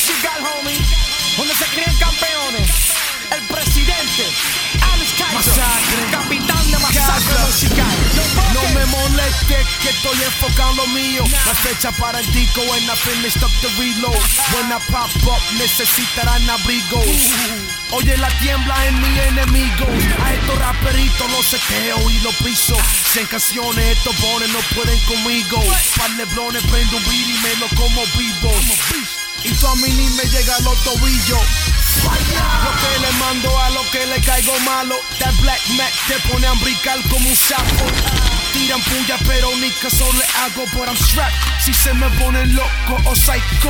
musical, homie, donde se crían campeones. El presidente, Alex Kaiser, capitán de Masacre Musical. No me moleste que estoy enfocado en lo mío. La fecha para el disco when I finish up the reload. When I pop up necesitarán abrigos. Oye la tiembla en mi enemigo. A estos raperitos los seteo y los piso. 100 canciones estos bones no pueden conmigo. Par lebrones prendo un beat y me lo como vivo. Y tú a mí ni me llega a los tobillos. Lo que le mando a lo que le caigo malo. That Black Mac te pone a brincar como un sapo. Tiran puya pero ni caso le hago. But I'm strapped si se me pone loco o psycho.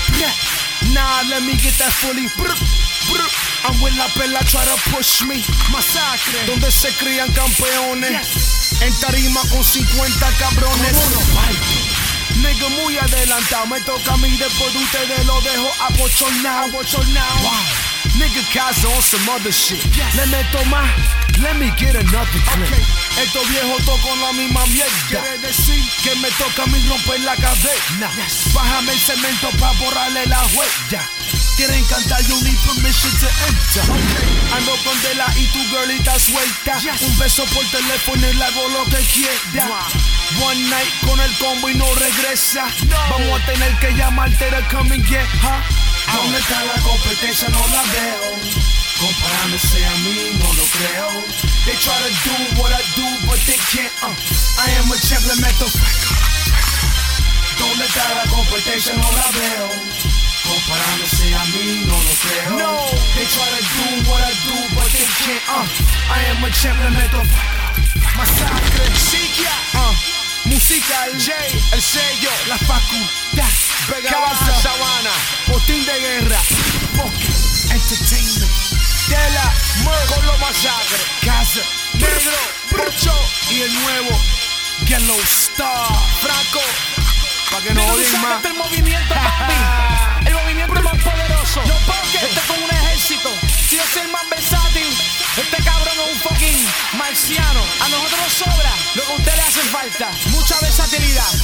Nah, let me get that fully. I'm with la pela try to push me. Masacre, donde se crían campeones. En tarima con 50 cabrones. Nigga muy adelantado, me toca a mí después de ustedes lo dejo abochornado. Wow. Nigga Kaiser on some other shit. Le meto más, let me get another clip. Estos viejos tocan la misma mierda. Quiere decir que me toca a mí romper la cadena. Bájame el cemento pa' borrarle la huella. Quieren cantar, you need permission to enter. Ando con Dela y tu girlita suelta. Un beso por teléfono y le hago lo que quiera. One night con el combo y no regresa. Vamos a tener que llamarte to come and get her. ¿Dónde está la competencia? No la veo. Comparándose a mí, no lo creo. They try to do what I do, but they can't. I am a champ, le meto. ¿Dónde está la competencia? No la veo. Comparándose a mí, no lo creo. No. They try to do what I do, but they can't. I am a champ, le meto. Masacre, Psiquia, Musical, J, el sello, la facultad, Casa, Sabana, botín de guerra, Entertainment, Dela, con los Masacre, Casa, Negro, Pocho y el nuevo Yellow Star, Franco, para que no odien más. Este es el movimiento, papi, el movimiento más poderoso. Este es como un ejército. Si es el más versátil, este cabrón es un fucking marciano. A nosotros nos sobra lo que a usted le hace falta. Mucha versatilidad.